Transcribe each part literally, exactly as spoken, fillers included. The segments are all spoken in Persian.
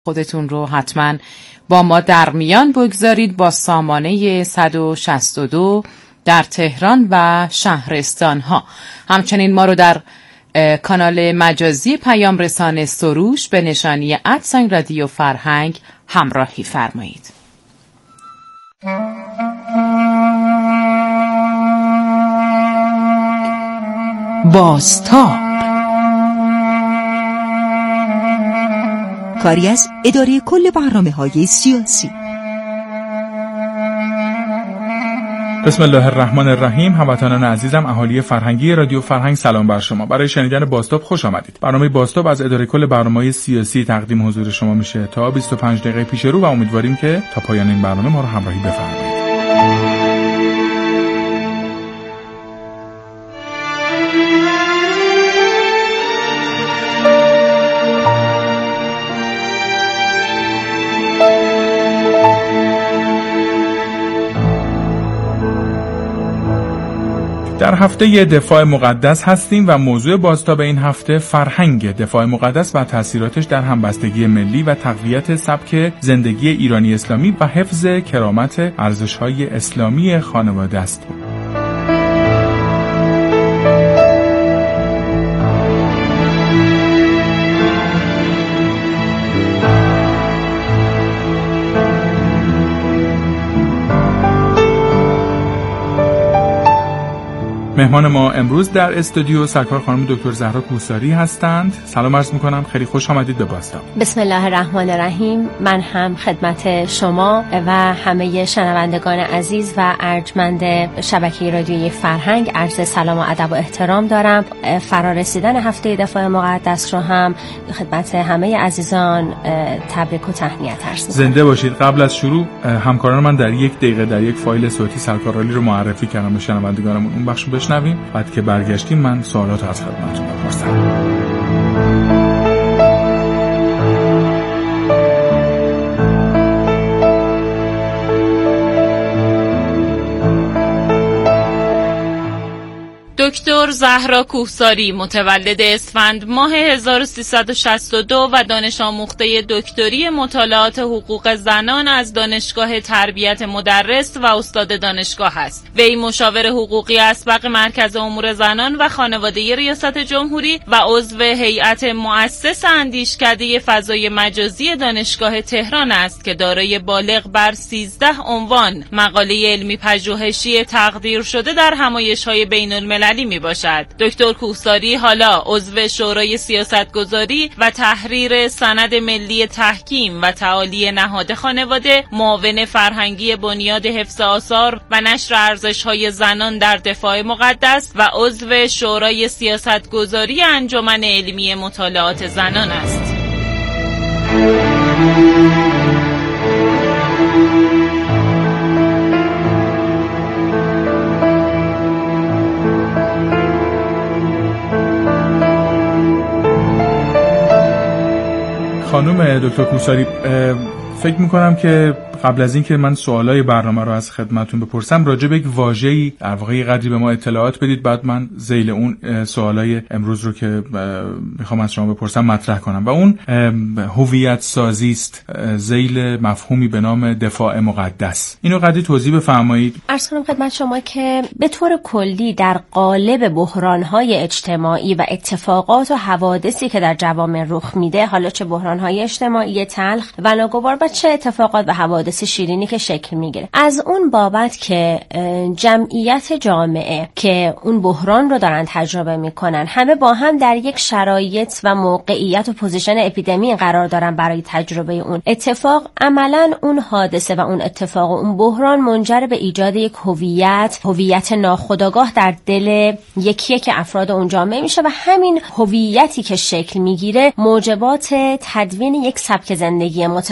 خودتون رو حتما با ما در میان بگذارید با سامانه صد و شصت و دو در تهران و شهرستان ها. همچنین ما رو در کانال مجازی پیام رسانه سروش به نشانی ادساین رادیو فرهنگ همراهی فرمایید. بازتاب کاری از اداره کل برنامه‌های سیاسی. بسم الله الرحمن الرحیم. هموطنان عزیزم، اهالی فرهنگی رادیو فرهنگ، سلام بر شما. برای شنیدن بازتاب خوش آمدید. برنامه بازتاب از اداره کل برنامه‌های سیاسی تقدیم حضور شما میشه تا بیست و پنج دقیقه پیش رو و امیدواریم که تا پایان این برنامه ما رو همراهی بفرمایید. در هفته دفاع مقدس هستیم و موضوع بازتاب این هفته فرهنگ دفاع مقدس و تأثیراتش در همبستگی ملی و تقویت سبک زندگی ایرانی اسلامی و حفظ کرامت ارزش‌های اسلامی خانواده است. مهمان ما امروز در استودیو سرکار خانم دکتر زهرا کوهساری هستند. سلام عرض می‌کنم، خیلی خوش آمدید به بازتاب. بسم الله الرحمن الرحیم. من هم خدمت شما و همه شنوندگان عزیز و ارجمند شبکه رادیویی فرهنگ عرض سلام و ادب و احترام دارم. فرارسیدن هفته دفاع مقدس رو هم خدمت همه عزیزان تبریک و تهنیت عرض می‌کنم. زنده باشید. قبل از شروع همکاران من در یک دقیقه در یک فایل صوتی سرکار عالی رو معرفی کردم به شنوندگانمون. اون بخش بشنویم، بعد که برگشتیم من سوالات از خدمتتون بپرسم. دکتر زهرا کوهساری متولد اسفند ماه هزار و سیصد و شصت و دو و دانش آموخته دکتری مطالعات حقوق زنان از دانشگاه تربیت مدرس و استاد دانشگاه است. وی مشاور حقوقی اسبق مرکز امور زنان و خانواده ریاست جمهوری و عضو هیئت مؤسس اندیشکده فضای مجازی دانشگاه تهران است که دارای بالغ بر سیزده عنوان مقاله علمی پژوهشی تقدیر شده در همایش‌های بین‌المللی می باشد. دکتر کوهساری حالا عضو شورای سیاستگذاری و تحریر سند ملی تحکیم و تعالی نهاد خانواده، معاون فرهنگی بنیاد حفظ آثار و نشر ارزش‌های زنان در دفاع مقدس و عضو شورای سیاستگذاری انجمن علمی مطالعات زنان است. خانم دکتر کوهساری، فکر میکنم که قبل از این که من سوالای برنامه رو از خدمتون بپرسم راجع به یک واژه‌ای در واقع قدری به ما اطلاعات بدید، بعد من ذیل اون سوالای امروز رو که میخوام از شما بپرسم مطرح کنم و اون هویت سازی است، ذیل مفهومی به نام دفاع مقدس. اینو قدری توضیح بفرمایید. عرض کنم خدمت شما که به طور کلی در قالب بحران‌های اجتماعی و اتفاقات و حوادثی که در جوامع رخ میده، حالا چه بحران‌های اجتماعی تلخ و ناگوار و چه اتفاقات و حوادث شیرینی که شکل میگیره، از اون بابت که جمعیت جامعه که اون بحران رو دارن تجربه میکنن همه با هم در یک شرایط و موقعیت و پوزیشن اپیدمی قرار دارن برای تجربه اون اتفاق، عملاً اون حادثه و اون اتفاق و اون بحران منجر به ایجاد یک هویت هویت ناخودآگاه در دل یکی یک افراد اون جامعه میشه و همین هویتی که شکل میگیره موجبات تدوین یک سبک زندگی متفاوت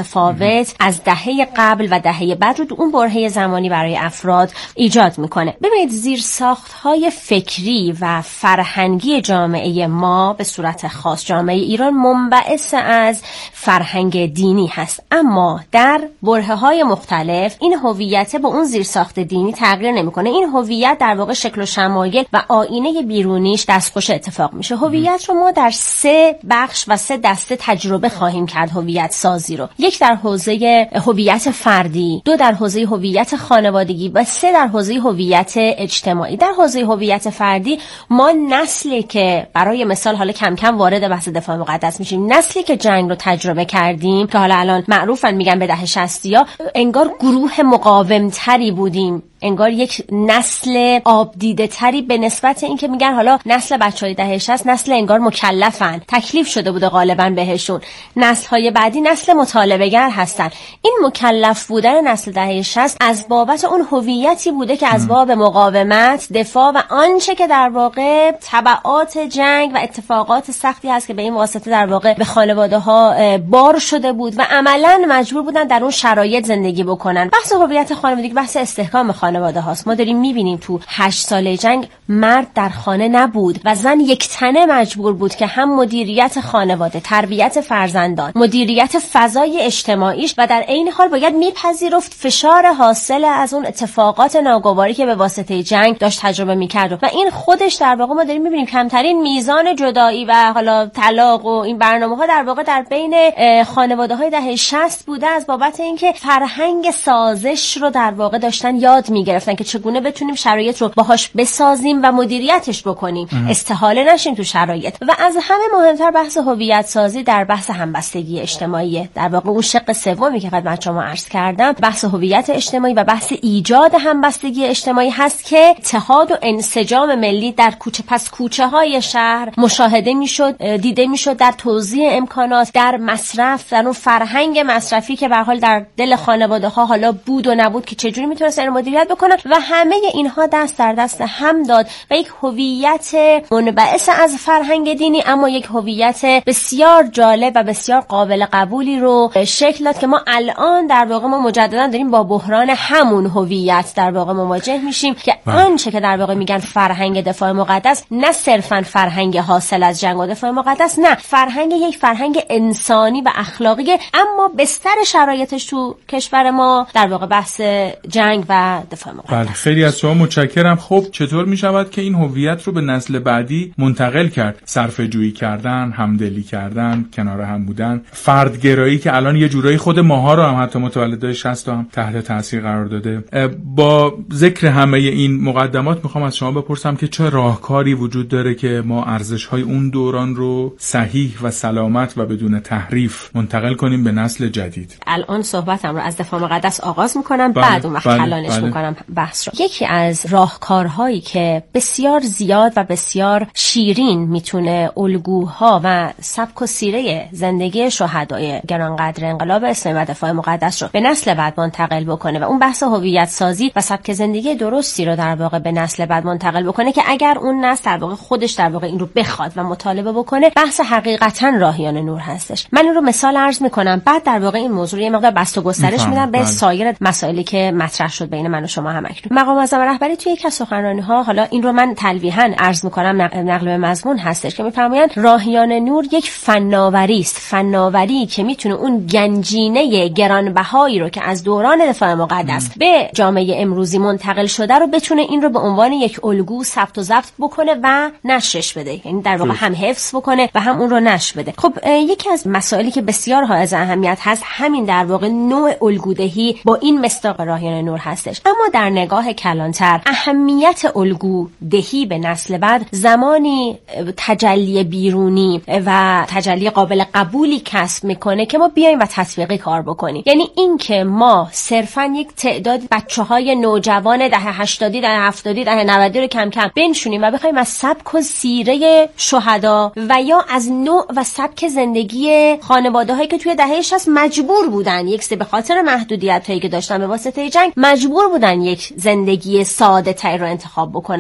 متفاوت از دهه قبل و دهه بعد رو اون برهه زمانی برای افراد ایجاد میکنه. ببینید زیرساخت‌های فکری و فرهنگی جامعه ما به صورت خاص جامعه ایران منبعث از فرهنگ دینی هست، اما در برهه‌های مختلف این هویت با اون زیرساخت دینی تغییر نمیکنه. این هویت در واقع شکل و شمایل و آینه بیرونیش دستخوش اتفاق میشه. هویت رو ما در سه بخش و سه دسته تجربه خواهیم کرد هویت سازی رو. یک در حوزه هویت فردی، دو در حوزه هویت خانوادگی و سه در حوزه هویت اجتماعی. در حوزه هویت فردی ما نسلی که برای مثال حالا کم کم وارد بحث دفاع مقدس میشیم، نسلی که جنگ رو تجربه کردیم که حالا الان معروفن میگن به دهه شصتیا، انگار گروه مقاومتری بودیم، انگار یک نسل آب دیده تری به نسبت این که میگن حالا نسل بچهای دهه شصت نسل انگار مکلفن، تکلیف شده بوده غالبا بهشون. نسل‌های بعدی نسل مطالبه‌گر هستن. این مکلف بودن نسل دهه شصت از بابت اون هویتی بوده که از باب مقاومت، دفاع و آنچه که در واقع تبعات جنگ و اتفاقات سختی هست که به این واسطه در واقع به خانواده‌ها بار شده بود و عملاً مجبور بودن در اون شرایط زندگی بکنن. بحث هویت خانوادگی بحث استحکام خانواده هاست. ما داریم میبینیم تو هشت ساله جنگ مرد در خانه نبود و زن یک تنه مجبور بود که هم مدیریت خانواده، تربیت فرزندان، مدیریت فضای اجتماعیش و در عین حال باید میپذیرفت فشار حاصل از اون اتفاقات ناگواری که به واسطه جنگ داشت تجربه میکرد و این خودش در واقع ما داریم میبینیم کمترین میزان جدایی و حالا طلاق و این برنامه‌ها در واقع در بین خانواده‌های دهه شصت بوده از بابت اینکه فرهنگ سازش رو در واقع داشتن یاد میگرفتن که چگونه بتونیم شرایط رو باهاش بسازیم و مدیریتش بکنیم، استحاله نشیم تو شرایط. و از همه مهمتر بحث هویت سازی در بحث همبستگی اجتماعی، در واقع اون شق سومی که خدمت شما عرض کردم، بحث هویت اجتماعی و بحث ایجاد همبستگی اجتماعی هست که اتحاد و انسجام ملی در کوچه پس کوچه های شهر مشاهده میشد، دیده میشد در توزیع امکانات، در مصرف، در اون فرهنگ مصرفی که به هر حال در دل خانواده ها حالا بود و نبود که چجوری میتونستن اینو مدیریت بکنن و همه اینها دست در دست هم داد و یک هویت منبعث از فرهنگ دینی اما یک هویت بسیار جالب و بسیار قابل قبولی رو شکل داد که ما الان در واقع ما مجددا داریم با بحران همون هویت در واقع مواجه میشیم که آنچه که در واقع میگن فرهنگ دفاع مقدس نه صرفا فرهنگ حاصل از جنگ و دفاع مقدس، نه، فرهنگ یک فرهنگ انسانی و اخلاقی اما بستر شرایطش تو کشور ما در واقع بحث جنگ و دفاع مقدس. بله، خیلی از شما متشکرم. خب چطور می شود که این هویت رو به نسل بعدی منتقل کرد؟ صرفه جویی کردن، همدلی کردن، کنار هم بودن، فردگرایی که الان یه جورایی خود ماها رو هم حتی متولدای شصت هم تحت تاثیر قرار داده. با ذکر همه این مقدمات میخوام از شما بپرسم که چه راهکاری وجود داره که ما ارزش‌های اون دوران رو صحیح و سلامت و بدون تحریف منتقل کنیم به نسل جدید. الان صحبتم رو از دفاع مقدس آغاز میکنم، بله، بعد اون وقت کلانش بله. میکنم بحث رو. یکی از راهکارهایی که بسیار زیاد و بسیار شیرین میتونه الگوها و سبک و سیره زندگی شهدای گرانقدر انقلاب اسلامی و دفاع مقدس رو به نسل بعد منتقل بکنه و اون بحث هویت سازی و سبک زندگی درستی رو در واقع به نسل بعد منتقل بکنه که اگر اون نسل در واقع خودش در واقع این رو بخواد و مطالبه بکنه، بحث حقیقتا راهیان نور هستش. من این رو مثال عرض میکنم، بعد در واقع این موضوع یه مقدار بست و گسترش میدم به سایر مسائلی که مطرح شد بین من و شما هم اکنون. مقام معظم رهبری توی یک از سخنرانی‌ها، حالا این رو من تلویحاً عرض میکنم، نقل به مضمون هستش که میفرمایند راهیان نور یک فناوری است، فناوری که میتونه اون گنجینه گرانبهایی رو که از دوران دفاع مقدس به جامعه امروزی منتقل شده رو بتونه این رو به عنوان یک الگو ثبت و ضبط بکنه و نشرش بده، یعنی در واقع هم حفظ بکنه و هم اون رو نشر بده. خب یکی از مسائلی که بسیار حائز اهمیت هست همین در واقع نوع الگودهی با این مصداق راهیان نور هستش. اما در نگاه کلانتر اهمیت الگودهی به نسل بعد زمانی تجلی بیرونی و تجلی قابل قبولی کسب میکنه که ما بیایم و تطبیقی کار بکنیم. یعنی این که ما صرفا یک تعداد بچه‌های نوجوان دهه هشتادی، دهه هفتادی، دهه نودی رو کم کم بنشونیم و بخوایم از سبک و سیره شهدا و یا از نوع و سبک زندگی خانواده‌هایی که توی دهه شصت مجبور بودن یک سه به خاطر محدودیت‌هایی که داشتن به واسطه جنگ مجبور بودن یک زندگی ساده تری رو انتخاب بکنن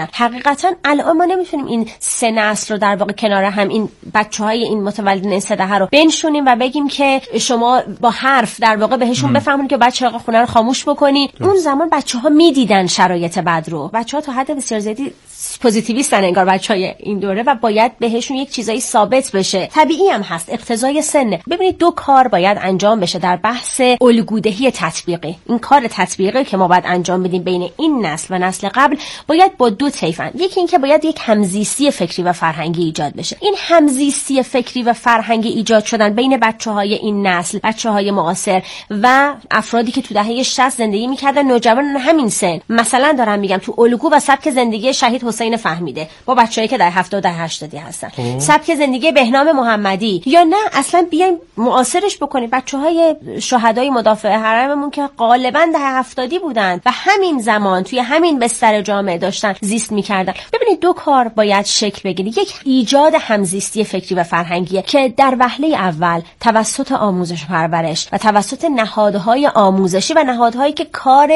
حقیقتا الان ما نمیتونیم این سه نسل رو در واقع کنار هم، این بچهای این متولدین این سه دهه رو بنشونیم و بگیم که شما با حرف در واقع بهشون بفهمونید که بعد چراغ خونه رو خاموش بکنی. اون زمان بچه‌ها میدیدن شرایط بد رو. بچه‌ها تا حد بسیار زیادی پوزیتیویستن انگار بچهای این دوره و باید بهشون یک چیزایی ثابت بشه. طبیعی هم هست، اقتضای سنه. ببینید دو کار باید انجام بشه در بحث الگودهی تطبیقی. این کار تطبیقی که ما باید انجام بدیم بین این نسل و نسل قبل باید با دو طیفن. یکی این که باید یک همزیستی فکری و فرهنگی ایجاد بشه. این همزیستی فکری و فرهنگی ایجاد شدن بین بچه‌های این نسل، بچه‌های معاصر و افرادی که تو دهه شصت زندگی می‌کردن، نوجوانان همین سن. مثلا دارم میگم تو الگو و سبک زندگی شهید حسین فهمیده با بچه‌ای که در هفتاد و ده هشتادی هستن، سبک زندگی بهنام محمدی، یا نه اصلا بیایم معاصرش بکنیم بچه‌های شهدای مدافع حرممون که غالبا ده هفتادی بودن و همین زمان توی همین بستر جامعه داشتن زیست می‌کردن. ببینید دو کار باید شکل بگیره. یک ایجاد همزیستی فکری و فرهنگی که در وهله اول توسط آموزش و پرورش و توسط نهادهای آموزشی و نهادهایی که کار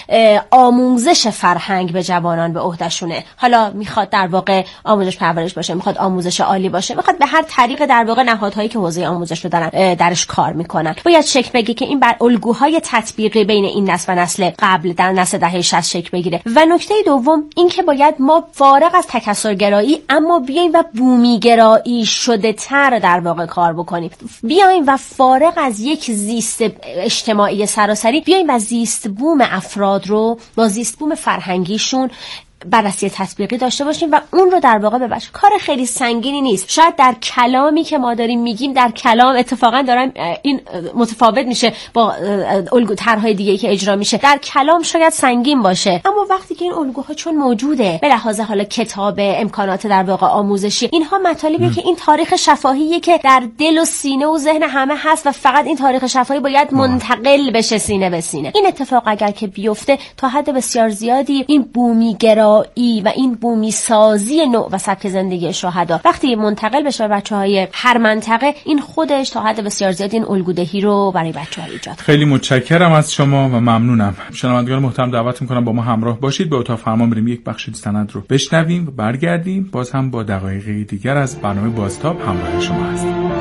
آموزش فرهنگ به جوانان به عهدهشونه، حالا میخواد در واقع آموزش پرورش باشه، میخواد آموزش عالی باشه، میخواد به هر طریق در واقع نهادهایی که حوزه آموزش رو دارن درش کار میکنن، باید شکل بگیره که این بر الگوهای تطبیقی بین این نسل و نسل قبل در نسل دهه شصت شکل بگیره. و نکته دوم این که باید ما فارغ از تکثرگرایی اما بیایم و بومیگرایی شده تر در واقع کار بکنیم، بیایم و فارغ از یک زیست اجتماعی سراسری بیایم و زیست بوم افراد رو با زیست بوم فرهنگیشون بررسی تطبیقی داشته باشیم و اون رو در واقع ببریم. کار خیلی سنگینی نیست. شاید در کلامی که ما داریم میگیم، در کلام اتفاقا دارم این متفاوت میشه با الگو طرح‌های دیگه‌ای که اجرا میشه، در کلام شاید سنگین باشه، اما وقتی که این الگوها چون موجوده به لحاظ حالا کتاب، امکانات در واقع آموزشی، اینها مطالبی که این تاریخ شفاهیه که در دل و سینه و ذهن همه هست و فقط این تاریخ شفاهی باید منتقل بشه سینه به سینه. این اتفاق اگر که بیفته تا حد بسیار زیادی این بومیگرا ای و این بومی سازی نوع و سبک زندگی شهدا وقتی منتقل بشه به بچه‌های هر منطقه، این خودش تا حد بسیار زیاد این الگودهی رو برای بچه‌ها ایجاد کنه. خیلی متشکرم از شما و ممنونم. شنوندگان محترم دعوت می‌کنم با ما همراه باشید. به اتاق فرمان بریم یک بخش سند رو بشنویم و برگردیم. باز هم با دقایق دیگر از برنامه بازتاب همراه شما هستیم.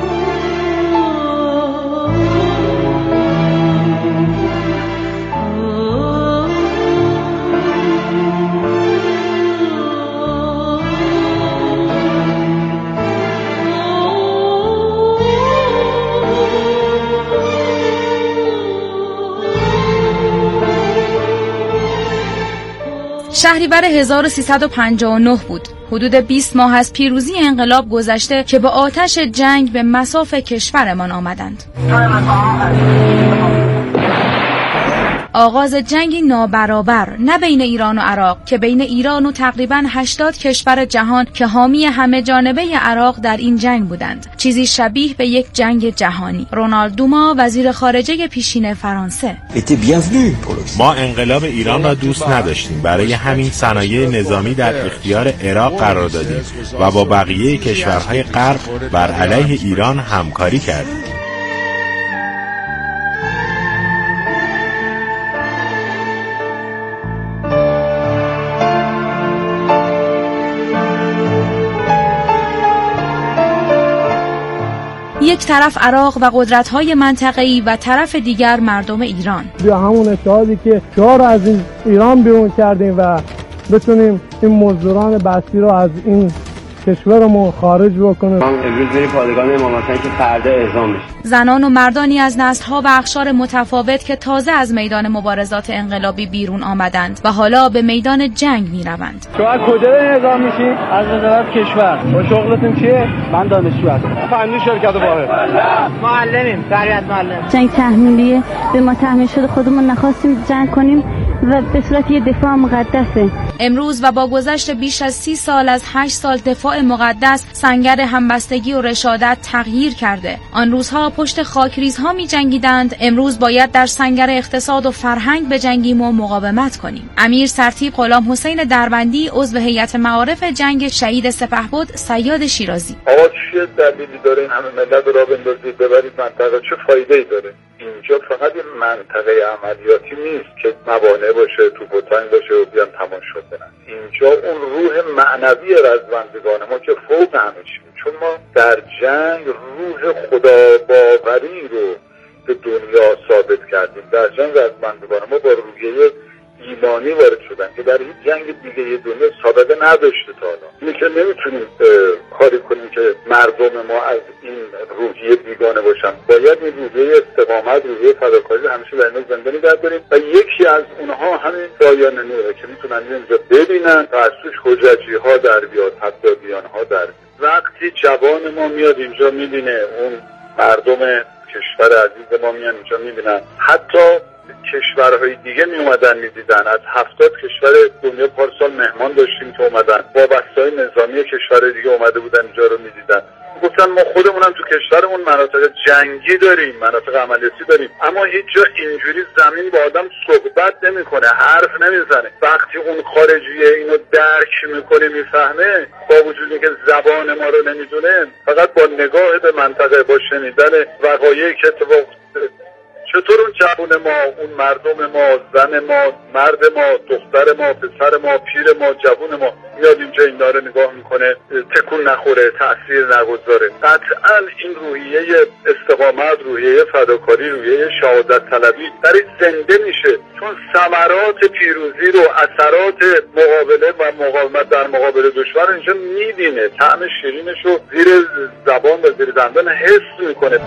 شهریور هزار و سیصد و پنجاه و نه بود. حدود بیست ماه از پیروزی انقلاب گذشته که با آتش جنگ به مصاف کشورمان آمدند. آغاز جنگی نابرابر، نه بین ایران و عراق که بین ایران و تقریباً هشتاد کشور جهان که حامی همه جانبه عراق در این جنگ بودند. چیزی شبیه به یک جنگ جهانی. رونالد دوما، وزیر خارجه پیشین فرانسه: ما انقلاب ایران را دوست نداشتیم، برای همین صنایع نظامی در اختیار عراق قرار دادیم و با بقیه کشورهای غرب بر علیه ایران همکاری کردیم. یک طرف عراق و قدرت‌های منطقه‌ای و طرف دیگر مردم ایران. بیا همون اتحادی که شاه رو از این ایران بیرون کردیم و بتونیم این مزدوران بستی رو از این کشورمون خارج بکنه. امروز بریم پادگان امام حسین که فردا اعزام بشه. زنان و مردانی از نسل‌ها و اقشار متفاوت که تازه از میدان مبارزات انقلابی بیرون آمدند و حالا به میدان جنگ می‌روند. تو از کجا اعزام میشی؟ از وزارت کشور. با شغلتون چیه؟ من دانشجو هستم. فنی شرکت واحد. معلمیم، تربیت معلم. جنگ تحمیلیه، به ما تحمیل شده، خودمون نخواستیم جنگ کنیم و به صورت یه دفاع مقدسه. امروز و با گذشت بیش از سی سال از هشت سال دفاع مقدس، سنگر همبستگی و رشادت تغییر کرده. آن روزها پشت خاکریزها می جنگیدند، امروز باید در سنگر اقتصاد و فرهنگ بجنگیم و مقاومت کنیم. امیر سرتیپ غلام حسین دربندی، عضو هیئت معارف جنگ شهید سپهبد صیاد شیرازی: آقا چه دلیلی داره این همه ملت رو راه بندازید ببرید منطقه؟ چه فایده‌ای داره؟ اینجا فقط یه منطقه عملیاتی نیست که موانع باشه، توپ و تانک باشه و بیان تمام شد بدن. اینجا اون روح معنوی رزمندگان ما که فوق همه چی، چون ما در جنگ روح خدا باوری رو به دنیا ثابت کردیم. در جنگ رزمندگان ما با روحیه ایمانی وارد شدن که در هیچ جنگ دیگه دنیا سابقه نداشته تا الان. اینه که نمیتونیم کاری کنیم که مردم ما از این روحیه بیگانه باشن. باید این روحیه استقامت، روحیه فداکاری همیشه در اینا زنده نگه داریم و یکی از اونها همین پایان نوره که میتونن اینجا ببینن و از توش حججی ها در بیاد، حدادیان ها در بیاد. وقتی جوان ما میاد اینجا میبینه، اون مردم کشور عزیز ما میان اینجا میبینن، حتی کشورهای دیگه می اومدن می دیدن. از هفتاد کشور دنیا پارسال مهمان داشتیم که اومدن، با بسای نظامی کشور دیگه اومده بودن اینجا رو می دیدن. گفتن ما خودمونم تو کشورمون مناطق جنگی داریم، مناطق عملیاتی داریم، اما هیچ جا اینجوری زمین با آدم صحبت نمیکنه، حرف نمیزنه. وقتی اون خارجیه اینو درک میکنه، میفهمه، با وجودی که زبان ما رو نمیدونه، فقط با نگاه به منطقه، با شنیدن وقایعی که اتفاق چطور اون جوان ما، اون مردم ما، زن ما، مرد ما، دختر ما، پسر ما، پیر ما، جوان ما میاد اینجا اینا رو نگاه میکنه، تکون نخوره، تأثیر نگذاره. قطعا این روحیه استقامت، روحیه فداکاری، روحیه شهادت طلبی برای زنده میشه، چون ثمرات پیروزی رو، اثرات مقابله و مقاومت در مقابل دشمن اینجا میبینه، طعم شیرینش رو زیر زبان و زیر دندان حس میکنه.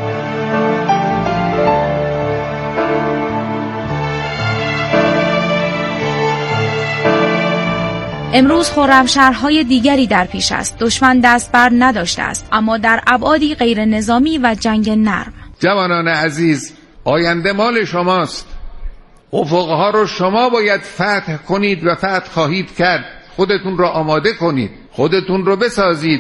امروز خرمشهرهای دیگری در پیش است. دشمن دست بر نداشته است، اما در ابعادی غیر نظامی و جنگ نرم. جوانان عزیز، آینده مال شماست. افقها رو شما باید فتح کنید و فتح خواهید کرد. خودتون رو آماده کنید، خودتون رو بسازید.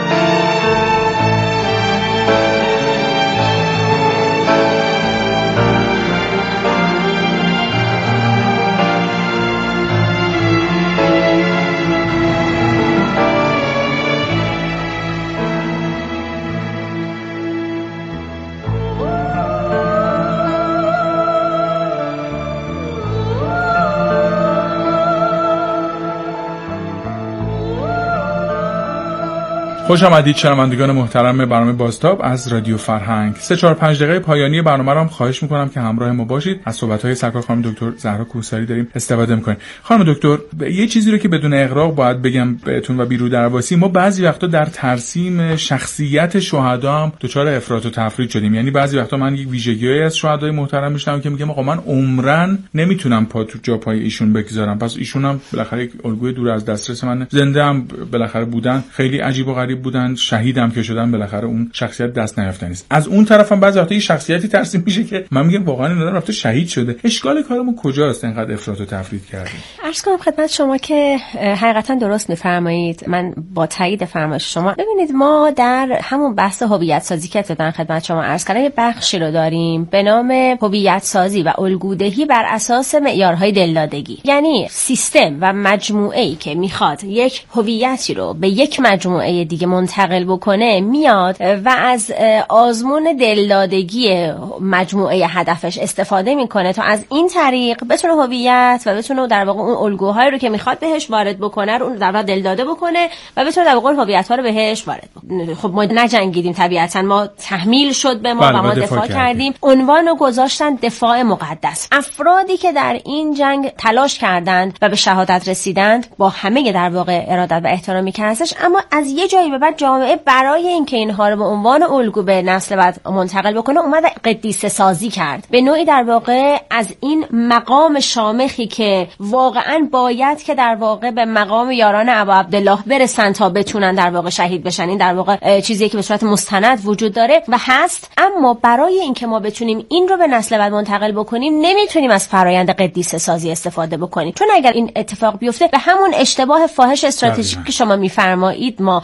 خوش آمدید شنوندگان محترم برنامه بازتاب از رادیو فرهنگ. سه چهار پنج دقیقه پایانی برنامه رو هم خواهش میکنم که همراه ما باشید. از صحبت‌های سرکار خانم دکتر زهرا کوهساری داریم استفاده میکنیم. خانم دکتر، یه چیزی رو که بدون اغراق باید بگم بهتون و بیرو درواسی، ما بعضی وقتا در ترسیم شخصیت شهدا هم دچار افراط و تفرید شدیم. یعنی بعضی وقتا من یک ویژگی‌ای از شهدای محترم میشنم که میگم آقا من عمرن نمیتونم پا تو جا پای ایشون بگذارم، پس ایشون هم بالاخره یک الگوی دور از دسترس من، زنده هم بالاخره بودن، خیلی عجیب و غریب بودن، شهیدم که شدن، بالاخره اون شخصیت دست نیافتنی است. از اون طرفم بعضی وقتا این شخصیتی ترسیم میشه که من میگم واقعا این آدم رفته شهید شده. اشکال کارمون کجاست اینقدر افراط و تفرید کردیم؟ عرض کنم خدمت شما که حقیقتا درست میفرمایید، من با تایید فرمایش شما. ببینید ما در همون بحث هویت سازی که دادن خدمت شما عرض کردم یه بخشی رو داریم به نام هویت سازی و الگودهی بر اساس معیارهای دلدادگی. یعنی سیستم و مجموعه‌ای که میخواد یک هویتی رو به یک مجموعه دیگه منتقل بکنه، میاد و از آزمون دلدادگی مجموعه هدفش استفاده میکنه تا از این طریق بتونه هویت و بتونه در واقع اون الگوهایی رو که میخواد بهش وارد بکنه رو در واقع دلداده بکنه و بتونه در واقع هویت‌ها رو بهش وارد بکنه. خب ما نجنگیدیم، طبیعتا ما تحمیل شد به ما بله و ما دفاع, دفاع کردیم. عنوان رو گذاشتن دفاع مقدس. افرادی که در این جنگ تلاش کردند و به شهادت رسیدند با همه در واقع ارادت و احترامی که هستش، اما از یه جایی به بعد جامعه برای اینکه اینها رو به عنوان الگو به نسل بعد منتقل بکنه اومد قدیسه سازی کرد. به نوعی در واقع از این مقام شامخی که واقعا باید که در واقع به مقام یاران ابا عبدالله برسن تا بتونن در واقع شهید بشن، این در واقع چیزی که به صورت مستند وجود داره و هست. اما برای اینکه ما بتونیم این رو به نسل بعد منتقل بکنیم نمیتونیم از فرایند قدیسه سازی استفاده بکنیم، چون اگر این اتفاق بیفته به همون اشتباه فاحش استراتژیکی که شما میفرمایید ما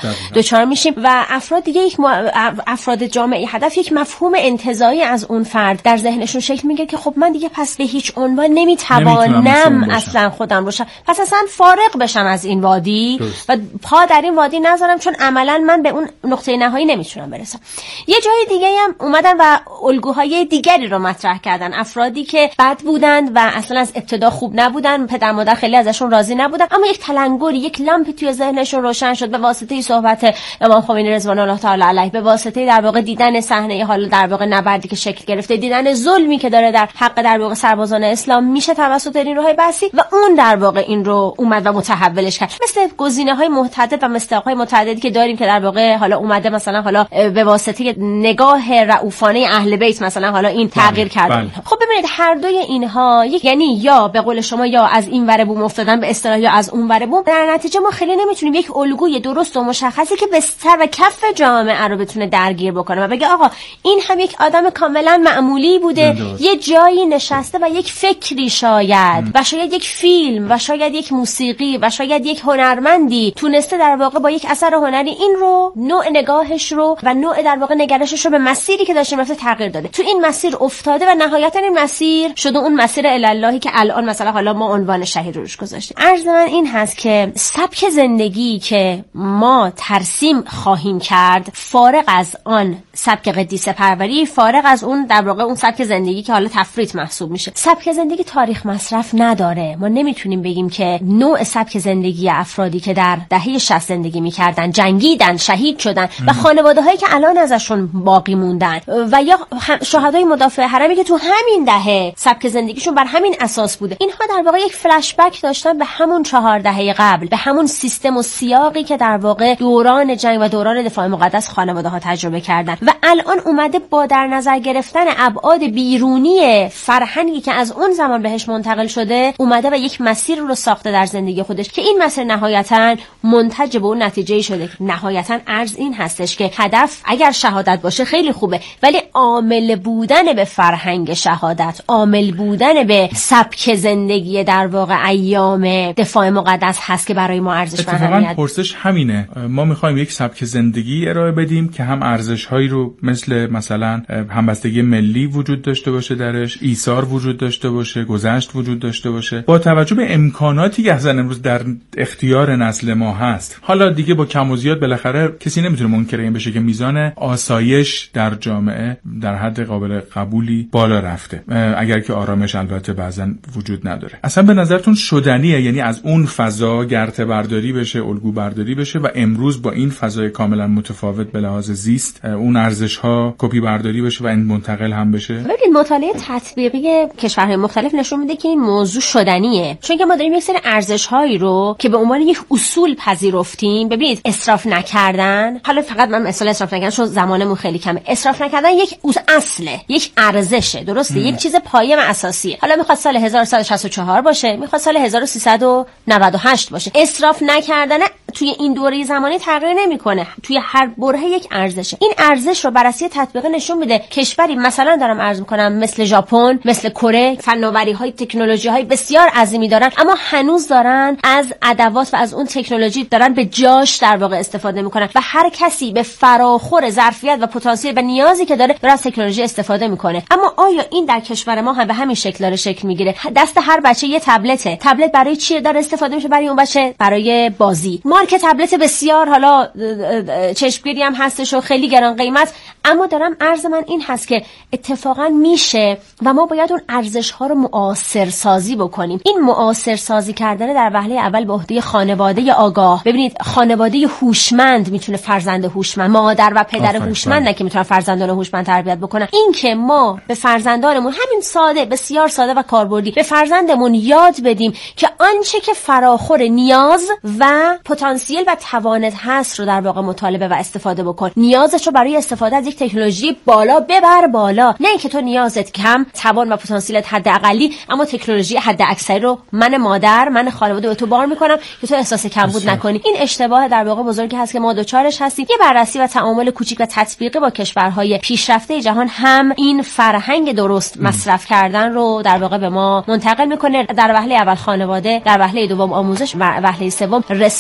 دچار میشیم و افراد دیگه یک م... افراد جامعه هدف یک مفهوم انتزاعی از اون فرد در ذهنشون شکل میگیره که خب من دیگه پس به هیچ عنوان نمیتوانم اصلا خودم رو شم. پس اصلا فارغ بشم از این وادی دوست. و پا در این وادی نذارم، چون عملا من به اون نقطه نهایی نمیتونم برسم. یه جای دیگه هم اومدن و الگوهای دیگری رو مطرح کردن، افرادی که بد بودند و اصلا از ابتدا خوب نبودن، پدر مادر خیلی ازشون راضی نبودن، اما یک تلنگری، یک لامپی توی ذهنشون روشن شد به واسطه صحبت امام خمینی رضوان الله تعالی علیه، به واسطه در واقع دیدن صحنه حالا در واقع نبردی که شکل گرفته، دیدن ظلمی که داره در حق در واقع سربازان اسلام میشه توسط نیروهای بسیج و اون در واقع این رو اومد و متحولش کرد. مثل گزینه‌های متعدد و مصداق‌های متعددی که داریم که در واقع حالا اومده مثلا حالا به واسطه نگاه رؤوفانه اهل بیت مثلا حالا این تغییر کرده. خب ببینید هر دوی اینها یک، یعنی یا به قول شما یا از این ور بوم افتادن به اصطلاح یا از اون ور بوم، در نتیجه ما خیلی نمیتونیم یک الگوی درست و مشخصی که به سر و کف جامعه رو بتونه درگیر بکنه و بگه آقا این هم یک آدم کاملا معمولی بوده، یه جایی نشسته و یک فکری شاید و شاید یک فیلم و شاید یک موسیقی و شاید یک هنرمندی تونسته در واقع با یک اثر هنری این رو نوع نگاهش رو و نوع در واقع نگرشش رو به مسیری که داشته میرفته تغییر داده، تو این مسیر افتاده و نهایتا این مسیر شده اون مسیر الاللهی که الان مثلا حالا ما عنوان شهید روش گذاشتیم. عرض من این هست که سبک زندگی که ما ترسیم خواهیم کرد فارغ از آن سبک قدیسه پروری، فارغ از اون در واقع اون سبک زندگی که حالا تفریط محسوب میشه، سبک زندگی تاریخ مصرف نداره. ما نمیتونیم بگیم که نوع سبک زندگی افرادی که در دهه شصت زندگی میکردن، جنگیدن، شهید شدن و خانواده‌هایی که الان ازشون باقی موندن و یا شهدای مدافع حرمی که تو همین دهه سبک زندگیشون بر همین اساس بوده، اینها در واقع یک فلش بک داشتن به همون چهار دهه قبل، به همون سیستم و سیاقی که در واقع دوران جنگ و دوران دفاع مقدس خانواده‌ها تجربه کردن و الان اومده با در نظر گرفتن ابعاد بیرونی فرهنگی که از اون زمان بهش منتقل شده، اومده و یک مسیر رو ساخته در زندگی خودش که این مسیر نهایتاً منتج به اون نتیجه شده. نهایتاً عرض این هستش که هدف اگر شهادت باشه خیلی خوبه، ولی عامل بودن به فرهنگ شهادت، عامل بودن به سبک زندگی در واقع ایام دفاع مقدس هست که برای ما ارزشمند میاد. اتفاقاً پرسش همینه، ما میخوایم یک سبک زندگی ارائه بدیم که هم ارزش‌هایی رو مثل مثلا همبستگی ملی وجود داشته باشه، درش ایثار وجود داشته باشه، گذشت وجود داشته باشه، با توجه به امکاناتی که اصلا امروز در اختیار نسل ما هست. حالا دیگه با کم و زیاد بالاخره کسی نمیتونه منکر این بشه که میزان آسایش در جامعه در حد قابل قبولی بالا رفته، اگر که آرامش البته بعضا وجود نداره. اصلا به نظرتون شدنیه یعنی از اون فضا گرته برداری بشه، الگو برداری بشه و امروز با این فضای کاملا متفاوت به لحاظ زیست اون ارزش ها کپی برداری بشه و این منتقل هم بشه؟ ببینید مطالعه تطبیقی کشورهای مختلف نشون میده که این موضوع شدنیه، چون که ما داریم یک سری ارزش هایی رو که به عنوان یک اصول پذیرفتیم. ببینید اسراف نکردن، حالا فقط من مثال اسراف نکردن چون زمانمون خیلی کمه، اسراف نکردن یک اصله، یک ارزشه، درسته؟ ام. یک چیز پایه و اساسیه. حالا میخواد سال هزار و سیصد و شصت و چهار باشه، میخواد سال هزار و سیصد و نود و هشت باشه، اسراف نکردن توی این دوره زمانی تغییر نمیکنه، توی هر برهه یک ارزشه. این ارزش رو بررسی تطبیقی نشون میده کشوری مثلا دارم عرض میکنم مثل ژاپن، مثل کره، فناوری‌های تکنولوژی‌های بسیار عظیمی دارن، اما هنوز دارن از ادوات و از اون تکنولوژی دارن به جاش در واقع استفاده میکنن و هر کسی به فراخور ظرفیت و پتانسیل و نیازی که داره داره از تکنولوژی استفاده میکنه. اما آیا این در کشور ما هم به همین شکل داره شکل میگیره؟ دست هر بچه یه تبلته. تبلت برای چیه داره استفاده میشه؟ برای اون بچه برای بازی. مارک تبلت بسیار حالا چشمگیری هم هستش و خیلی گران قیمت، اما دارم عرض من این هست که اتفاقا میشه و ما باید اون ارزش ها رو معاصر سازی بکنیم. این معاصر سازی کردن در وهله اول به عهده خانواده آگاه. ببینید خانواده هوشمند میتونه فرزند هوشمند، مادر و پدر هوشمند نه که میتونن فرزندان هوشمند تربیت بکنن. این که ما به فرزندانمون همین ساده، بسیار ساده و کاربردی به فرزندمون یاد بدیم که آنچه که فراخور نیاز و پتانسیل و توانت هست رو در واقع مطالبه و استفاده بکن. نیازش رو برای استفاده از یک تکنولوژی بالا ببر بالا، نه اینکه تو نیازت کم، توان و پتانسیلت حد اقلی، اما تکنولوژی حد اکثری رو من مادر، من خانواده به تو بار میکنم که تو احساس کمبود نکنی. این اشتباه در واقع بزرگی هست که ما دوچارش هستیم. یه بررسی و تعامل کوچیک و تطبیقی با کشورهای پیشرفته جهان هم این فرهنگ درست مصرف کردن رو در واقع به ما منتقل میکنه. در وهله اول خانواده، در وهله دوم آموزش و وهله سوم رسانه میتونه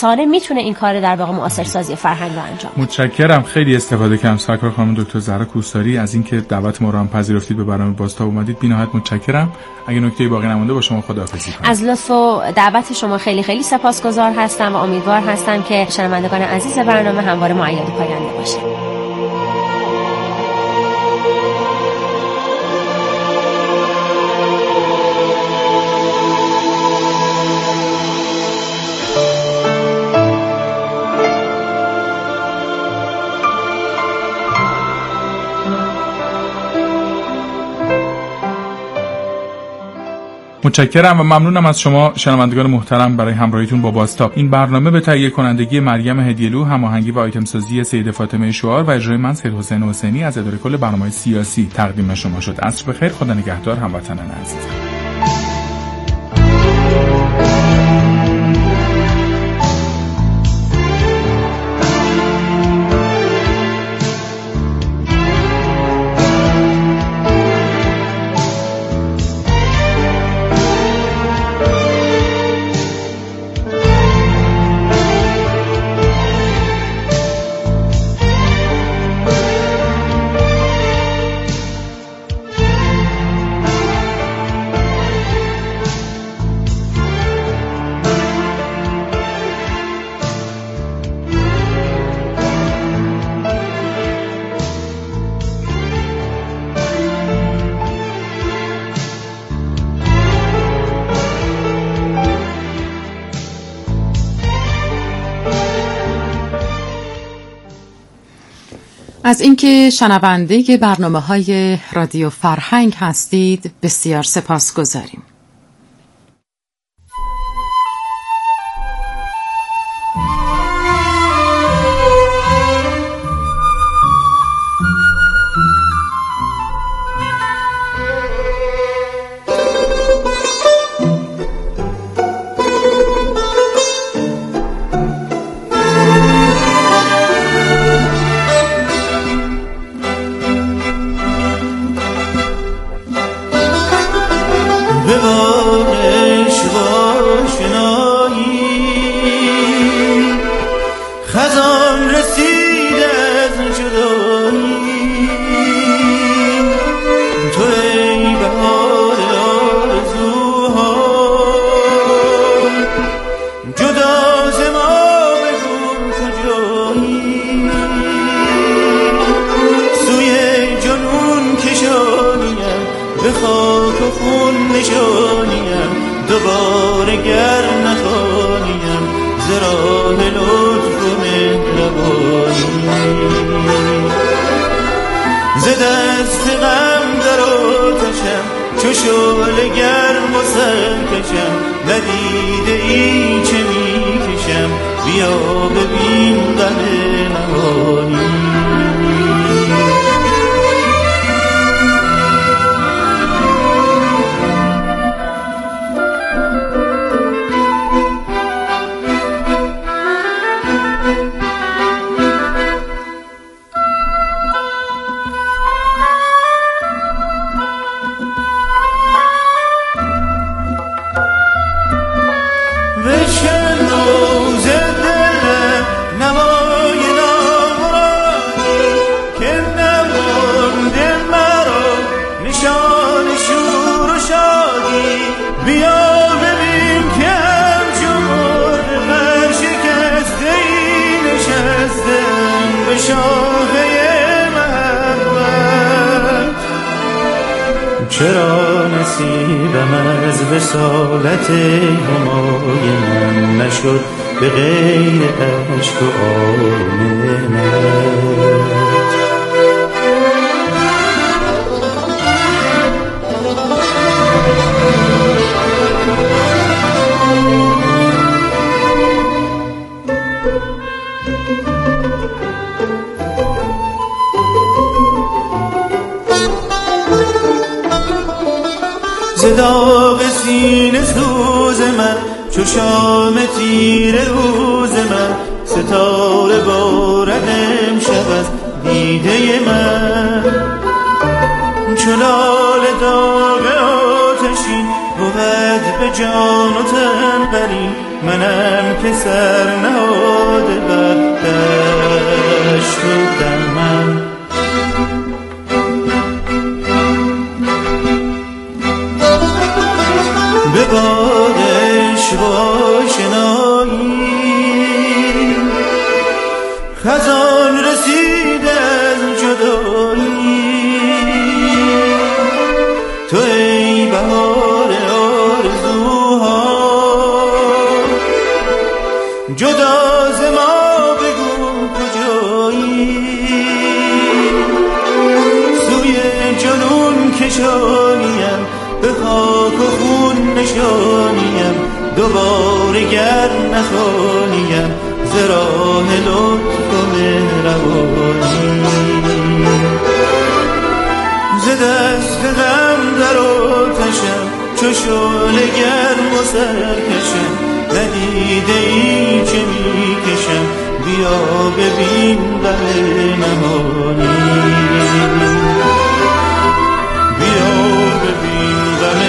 میتونه این کار در واقع مؤثرسازی فرهنگ رو انجام بده. متشکرم، خیلی استفاده کردم سرکار خانم دکتر زهرا کوهساری از اینکه دعوت ما رو هم پذیرفتید، به برنامه بازتاب اومدید. بی‌نهایت متشکرم. اگه نکته‌ای باقی نمونده با شما خداحافظی کنم. از لطف و دعوت شما خیلی خیلی سپاسگزار هستم و امیدوار هستم که شنوندگان عزیز برنامه همواره مؤید پاینده باشه. متشکرم و ممنونم از شما شنوندگان محترم برای همراهیتون با بازتاب. این برنامه به تهیه کنندگی مریم هدیه‌لو، هماهنگی و آیتم سازی سید فاطمه شعار و اجرای من سید حسین حسینی از اداره کل برنامه‌های سیاسی تقدیم شما شد. عصر بخیر، خدا نگهدار هموطنان عزیز. از اینکه شنونده برنامه‌های رادیو فرهنگ هستید بسیار سپاسگزاریم. چرا نصیبم از وصالت همای من نشد به غیر عشق و آمنت. داغ سینه سوز من چو شام تیره روز من ستاره بارد امشب از دیده من چو لاله داغ آتشین بود به جان و تن قرین منم که سر نهاده بر دشت و دمن. به بادش آشنایی خزان رسید از جدایی، تو ای بهار آرزوها جدا ز ما بگو کجایی، سوی جنون کشانیم به خاک و خون نشانیم، دوباره گر نخوانیم ز راه لطف و مهربانی. ز دست غم در آتشم چو شعله گرم و سرکشم، ندیده ای چه میکشم بیا ببین ره نهانی، بیا ببین